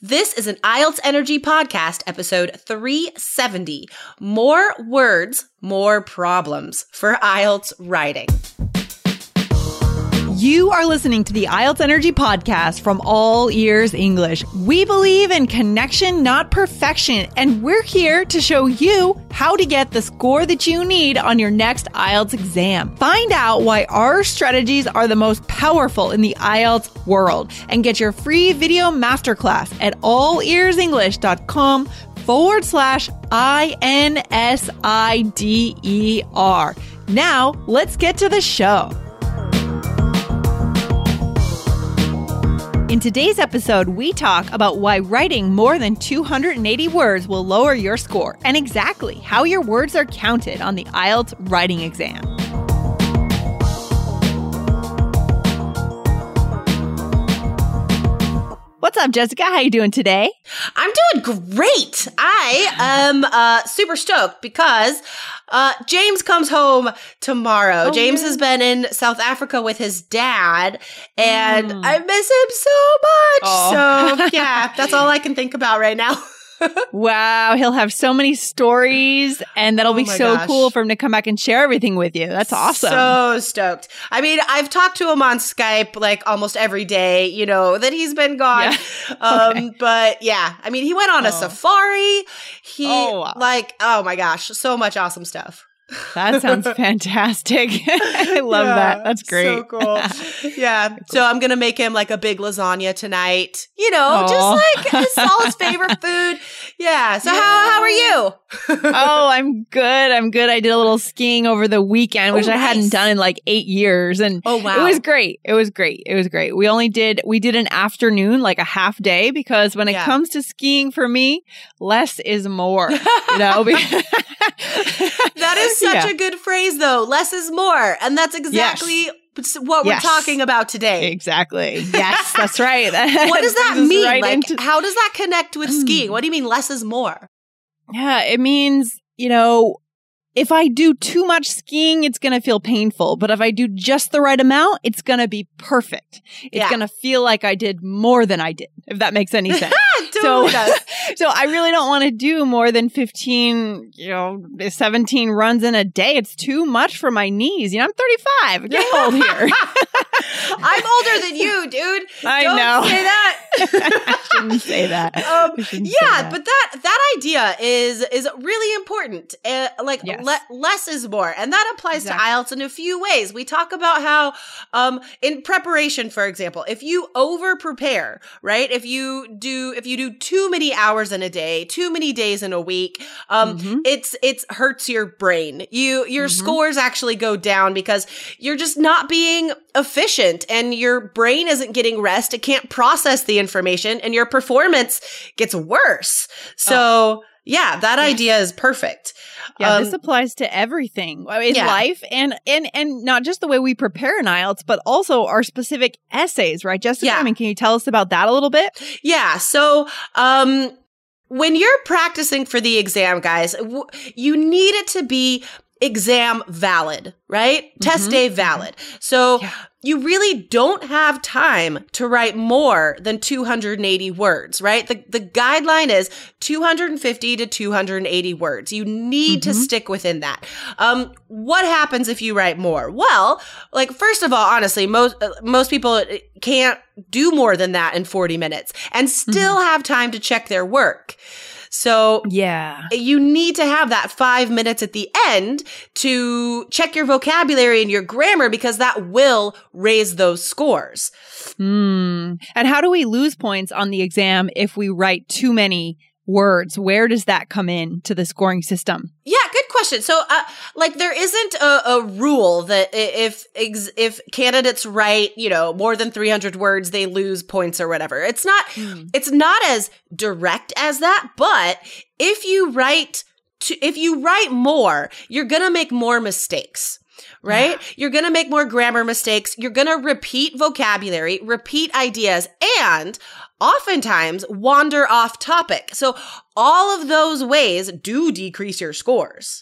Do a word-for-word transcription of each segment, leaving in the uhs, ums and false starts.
This is an I E L T S Energy Podcast, episode three seventy. More words, more problems for I E L T S writing. You are listening to the I E L T S Energy Podcast from All Ears English. We believe in connection, not perfection, and we're here to show you how to get the score that you need on your next I E L T S exam. Find out why our strategies are the most powerful in the I E L T S world and get your free video masterclass at allearsenglish.com forward slash I N S I D E R. Now, let's get to the show. In today's episode, we talk about why writing more than two hundred eighty words will lower your score and exactly how your words are counted on the I E L T S writing exam. What's up, Jessica? How you doing today? I'm doing great. I am uh, super stoked because uh, James comes home tomorrow. Oh, James yeah. has been in South Africa with his dad, and mm. I miss him so much. Oh. So, yeah, that's all I can think about right now. Wow, he'll have so many stories, and that'll oh be so gosh. cool for him to come back and share everything with you. That's awesome. So stoked. I mean, I've talked to him on Skype like almost every day, you know, that he's been gone. Yeah. Um, okay. But yeah, I mean, he went on oh. a safari. He oh, wow. like, oh my gosh, so much awesome stuff. That sounds fantastic. I love yeah, that. That's great. So cool. Yeah. Cool. So I'm going to make him like a big lasagna tonight. You know, Aww. just like his, all his favorite food. Yeah. So yeah. how how are you? Oh, I'm good. I'm good. I did a little skiing over the weekend, which oh, nice. I hadn't done in like eight years. And oh, wow. it was great. It was great. It was great. We only did, we did an afternoon, like a half day, because when it yeah. comes to skiing for me, less is more, you know? That is such yeah. a good phrase, though. Less is more. And that's exactly yes. what we're yes. talking about today. Exactly. Yes, that's right. What does that mean? Right like, into- how does that connect with skiing? What do you mean less is more? Yeah, it means, you know, if I do too much skiing, it's going to feel painful. But if I do just the right amount, it's going to be perfect. It's yeah. going to feel like I did more than I did, if that makes any sense. Totally so, does. So I really don't want to do more than fifteen, you know, seventeen runs in a day. It's too much for my knees. You know, I'm thirty-five. I'm getting old here. I'm older than you, dude. I don't know. say that. I shouldn't say that. Um, shouldn't yeah, say that. but that that idea is is really important. Uh, like yes. le- less is more, and that applies exactly. to I E L T S in a few ways. We talk about how, um, in preparation, for example, if you over prepare, right? If you do if you do too many hours in a day, too many days in a week, um, mm-hmm. it's it's hurts your brain. You your mm-hmm. scores actually go down because you're just not being efficient, and your brain isn't getting rest. It can't process the information, and your performance gets worse. So. Oh. Yeah, that yes. idea is perfect. Yeah, um, this applies to everything in yeah. life, and, and and not just the way we prepare in I E L T S, but also our specific essays, right, Jessica? Yeah. I mean, can you tell us about that a little bit? Yeah, so um, when you're practicing for the exam, guys, w- you need it to be exam valid, right? Mm-hmm. Test day valid. So yeah. you really don't have time to write more than two hundred eighty words, right? The the guideline is two hundred fifty to two hundred eighty words. You need mm-hmm. to stick within that. Um, what happens if you write more? Well, like, first of all, honestly, most uh, most people can't do more than that in forty minutes and still mm-hmm. have time to check their work. So yeah, you need to have that five minutes at the end to check your vocabulary and your grammar, because that will raise those scores. Mm. And how do we lose points on the exam if we write too many words? Where does that come in to the scoring system? Yeah, good question. So, uh, like, there isn't a, a rule that if if candidates write, you know, more than three hundred words, they lose points or whatever. It's not. Mm. It's not as direct as that. But if you write, to, if you write more, you're gonna make more mistakes. Right? Yeah. You're going to make more grammar mistakes. You're going to repeat vocabulary, repeat ideas, and oftentimes wander off topic. So all of those ways do decrease your scores.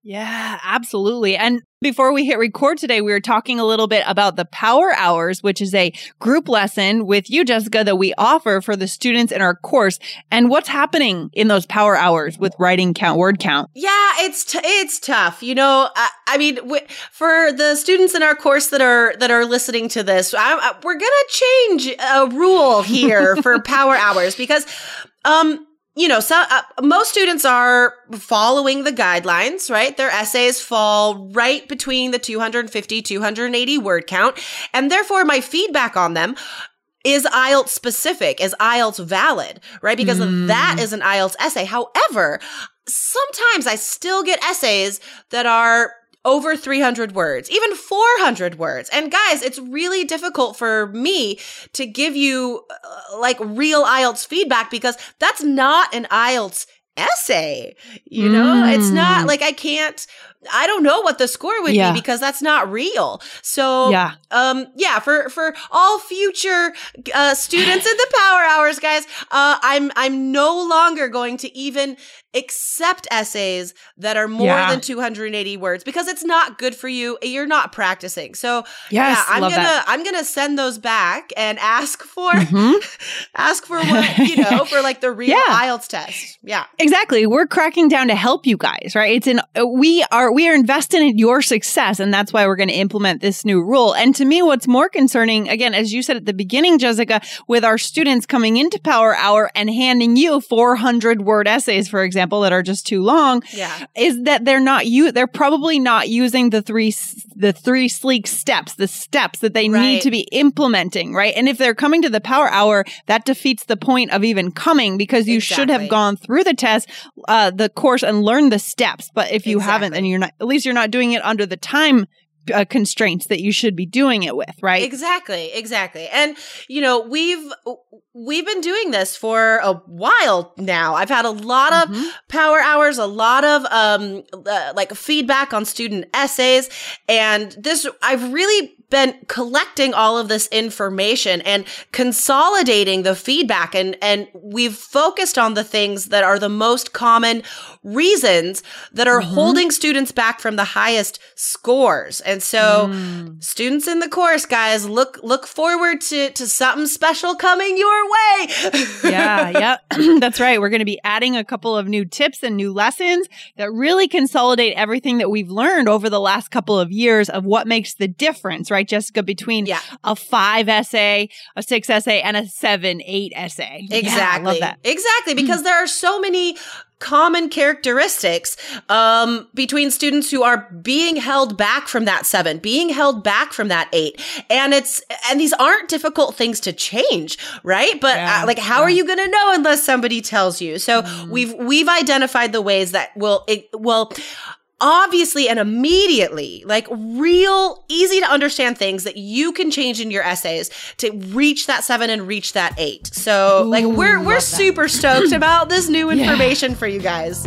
Yeah, absolutely. And before we hit record today, we were talking a little bit about the Power Hours, which is a group lesson with you, Jessica, that we offer for the students in our course. And what's happening in those Power Hours with writing count, word count? Yeah, it's t- it's tough. You know, I, I mean, w- for the students in our course that are that are listening to this, I, I, we're gonna change a rule here for Power Hours because, um. You know, so, uh, most students are following the guidelines, right? Their essays fall right between the two hundred fifty, two hundred eighty word count. And therefore, my feedback on them is I E L T S specific, is I E L T S valid, right? Because mm. that is an I E L T S essay. However, sometimes I still get essays that are over three hundred words, even four hundred words. And guys, it's really difficult for me to give you uh, like real I E L T S feedback because that's not an I E L T S essay. You know, mm. it's not like I can't, I don't know what the score would yeah. be because that's not real. So, yeah, um, yeah, for, for all future, uh, students in the Power Hours, guys, uh, I'm, I'm no longer going to even accept essays that are more yeah. than two hundred eighty words because it's not good for you. You're not practicing. So yes, yeah, I'm love gonna, that. I'm gonna send those back and ask for, mm-hmm. ask for what, you know, for like the real yeah. I E L T S test. Yeah, exactly. We're cracking down to help you guys, right? It's in, we are, we are invested in your success. And that's why we're going to implement this new rule. And to me, what's more concerning, again, as you said at the beginning, Jessica, with our students coming into Power Hour and handing you four hundred word essays, for example, that are just too long, yeah. is that they're not you. They're probably not using the three, the three sleek steps, the steps that they right. need to be implementing, right? And if they're coming to the Power Hour, that defeats the point of even coming because you exactly. should have gone through the test, uh, the course and learned the steps. But if you exactly. haven't, then you're not, at least you're not doing it under the time Uh, constraints that you should be doing it with, right? Exactly, exactly. And, you know, we've we've been doing this for a while now. I've had a lot of mm-hmm. Power Hours, a lot of um uh, like feedback on student essays, and this I've really been collecting all of this information and consolidating the feedback, and and we've focused on the things that are the most common reasons that are mm-hmm. holding students back from the highest scores. And so mm. students in the course, guys, look look forward to to something special coming your way. yeah, yeah. That's right. We're going to be adding a couple of new tips and new lessons that really consolidate everything that we've learned over the last couple of years of what makes the difference, right, Jessica, between yeah. a five essay, a six essay, and a seven, eight essay. Exactly. Yeah, I love that. Exactly. Because there are so many common characteristics um, between students who are being held back from that seven, being held back from that eight. And it's, and these aren't difficult things to change, right? But yeah, uh, like, how yeah. are you going to know unless somebody tells you? So mm. we've, we've identified the ways that will, it will, obviously and immediately, like real easy to understand things that you can change in your essays to reach that seven and reach that eight. So Ooh, like we're we're super stoked about this new information yeah. for you guys.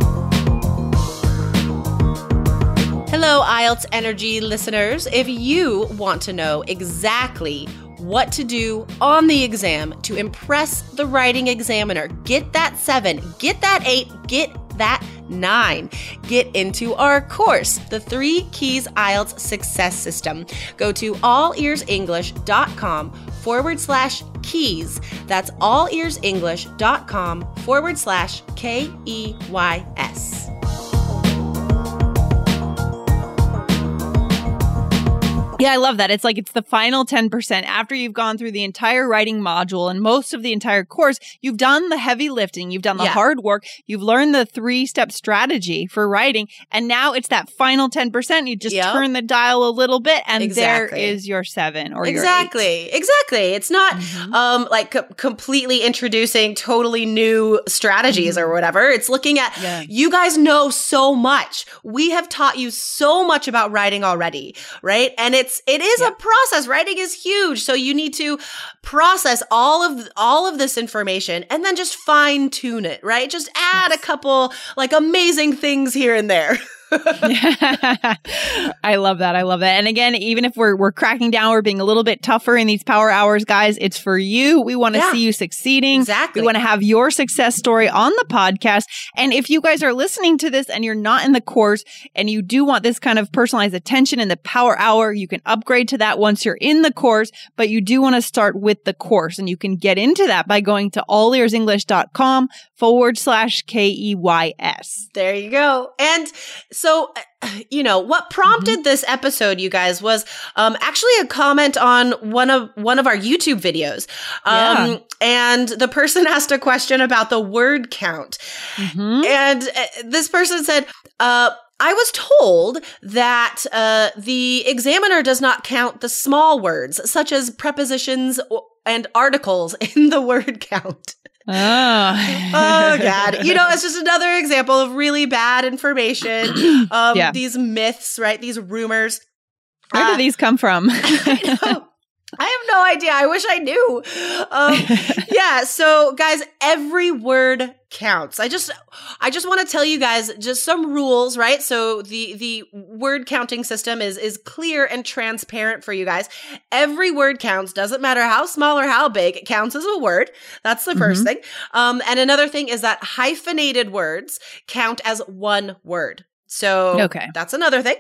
Hello, I E L T S Energy listeners. If you want to know exactly what to do on the exam to impress the writing examiner, get that seven, get that eight, get that nine. Get into our course, the Three Keys I E L T S Success System. Go to allearsenglish.com forward slash keys. That's allearsenglish.com forward slash K E Y S. Yeah, I love that. It's like it's the final ten percent. After you've gone through the entire writing module and most of the entire course, you've done the heavy lifting, you've done the yeah. hard work, you've learned the three-step strategy for writing, and now it's that final ten percent. You just yep. turn the dial a little bit, and exactly. there is your seven or exactly. your eight. Exactly. It's not mm-hmm. um, like co- completely introducing totally new strategies mm-hmm. or whatever. It's looking at, yeah. you guys know so much. We have taught you so much about writing already, right? And it's It is yeah. a process. Writing is huge. So you need to process all of all of this information and then just fine tune it, right? Just add yes. a couple like amazing things here and there. I love that. I love that. And again, even if we're we're cracking down, we're being a little bit tougher in these power hours, guys, it's for you. We want to Yeah. see you succeeding. Exactly. We want to have your success story on the podcast. And if you guys are listening to this and you're not in the course and you do want this kind of personalized attention in the power hour, you can upgrade to that once you're in the course, but you do want to start with the course. And you can get into that by going to allearsenglish.com forward slash K E Y S. There you go. And so, uh, you know, what prompted Mm-hmm. this episode, you guys, was um, actually a comment on one of one of our YouTube videos. Um, Yeah. And the person asked a question about the word count. Mm-hmm. And uh, this person said, uh, I was told that uh, the examiner does not count the small words, such as prepositions o- and articles in the word count. Oh. Oh, God. You know, it's just another example of really bad information. Um, Yeah. These myths, right? These rumors. Where Uh, do these come from? I know. I have no idea. I wish I knew. Um, yeah. So, guys, every word counts. I just, I just want to tell you guys just some rules, right? So the the word counting system is is clear and transparent for you guys. Every word counts. Doesn't matter how small or how big. It counts as a word. That's the first thing. Um, and another thing is that hyphenated words count as one word. So Okay. that's another thing.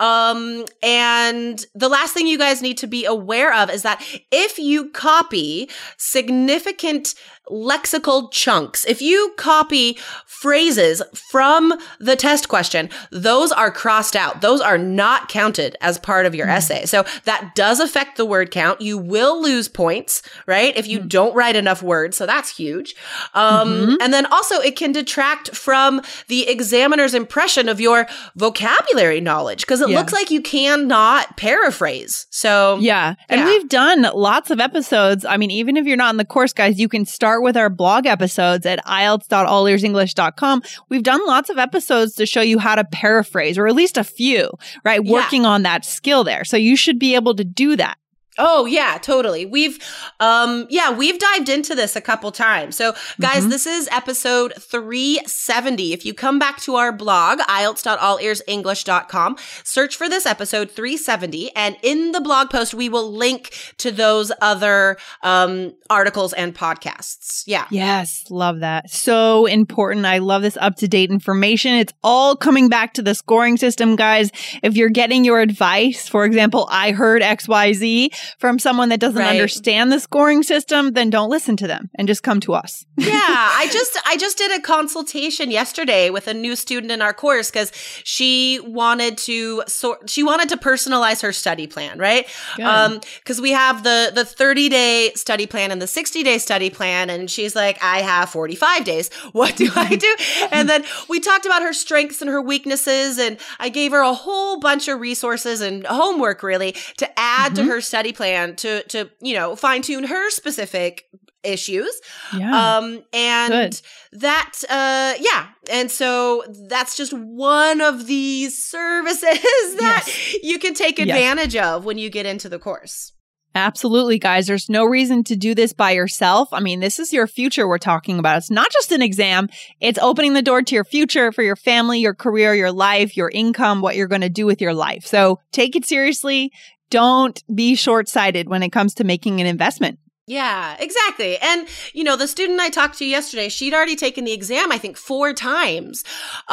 Um, and the last thing you guys need to be aware of is that if you copy significant lexical chunks, if you copy phrases from the test question, those are crossed out. Those are not counted as part of your Mm-hmm. essay. So that does affect the word count. You will lose points, right? If you Mm-hmm. don't write enough words. So that's huge. Um, Mhm. and then also it can detract from the examiner's impression of your vocabulary knowledge because it Yeah. looks like you cannot paraphrase. So Yeah. And Yeah. we've done lots of episodes. I mean, even if you're not in the course, guys, you can start with our blog episodes at I E L T S dot all ears english dot com. We've done lots of episodes to show you how to paraphrase, or at least a few, right? Yeah. Working on that skill there. So you should be able to do that. Oh yeah, totally. We've, um, yeah, we've dived into this a couple times. So guys, Mhm. this is episode three seventy. If you come back to our blog, I E L T S dot all ears english dot com, search for this episode three seventy. And in the blog post, we will link to those other, um, articles and podcasts. Yeah. Yes, love that. So important. I love this up-to-date information. It's all coming back to the scoring system, guys. If you're getting your advice, for example, I heard X Y Z from someone that doesn't Right. understand the scoring system, then don't listen to them and just come to us. Yeah, I just I just did a consultation yesterday with a new student in our course because she wanted to sort she wanted to personalize her study plan, right? Good. Um, because we have the the thirty day study plan and the sixty day study plan, and she's like, I have forty-five days. What do I do? And then we talked about her strengths and her weaknesses, and I gave her a whole bunch of resources and homework really to add to Mhm. her study plan to to you know fine tune her specific issues. Yeah. Um, and Good. that, uh, yeah. And so that's just one of these services that you can take Yes. advantage of when you get into the course. Absolutely, guys. There's no reason to do this by yourself. I mean, this is your future we're talking about. It's not just an exam. It's opening the door to your future for your family, your career, your life, your income, what you're going to do with your life. So take it seriously. Don't be short-sighted when it comes to making an investment. Yeah, exactly. And, you know, the student I talked to yesterday, she'd already taken the exam, I think, four times.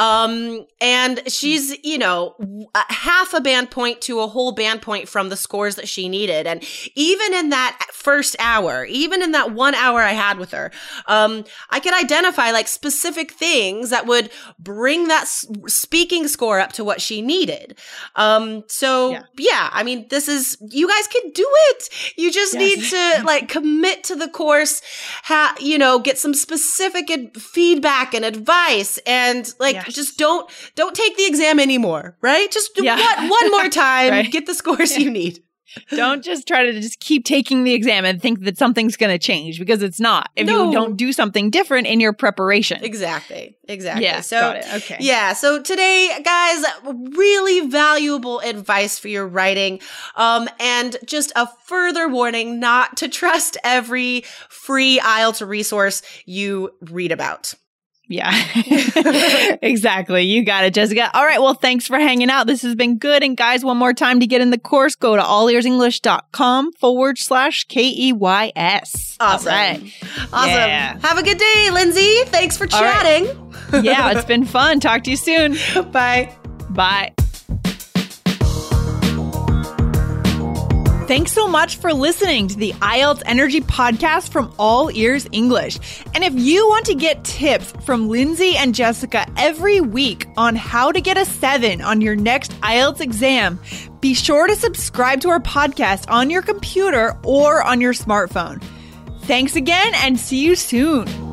Um, and she's, you know, a half a band point to a whole band point from the scores that she needed. And even in that first hour, even in that one hour I had with her, um, I could identify like specific things that would bring that s- speaking score up to what she needed. Um, so Yeah. yeah, I mean, this is, you guys can do it. You just Yes. need to like commit to the course, ha- you know, get some specific ad- feedback and advice, and like Yes. just don't don't take the exam anymore, right? Just do Yeah. one, one more time, Right. get the scores you need. Don't just try to just keep taking the exam and think that something's going to change, because it's not. If No. you don't do something different in your preparation. Exactly. Exactly. Yeah, So got it. Okay. yeah. So today, guys, really valuable advice for your writing. Um, and just a further warning not to trust every free I E L T S resource you read about. Yeah, exactly. You got it, Jessica. All right. Well, thanks for hanging out. This has been good. And guys, one more time to get in the course, go to allearsenglish.com forward slash K E Y S. Awesome. All right. Awesome. Yeah. Have a good day, Lindsay. Thanks for chatting. Right. Yeah, it's been fun. Talk to you soon. Bye. Bye. Thanks so much for listening to the I E L T S Energy Podcast from All Ears English. And if you want to get tips from Lindsay and Jessica every week on how to get a seven on your next I E L T S exam, be sure to subscribe to our podcast on your computer or on your smartphone. Thanks again and see you soon.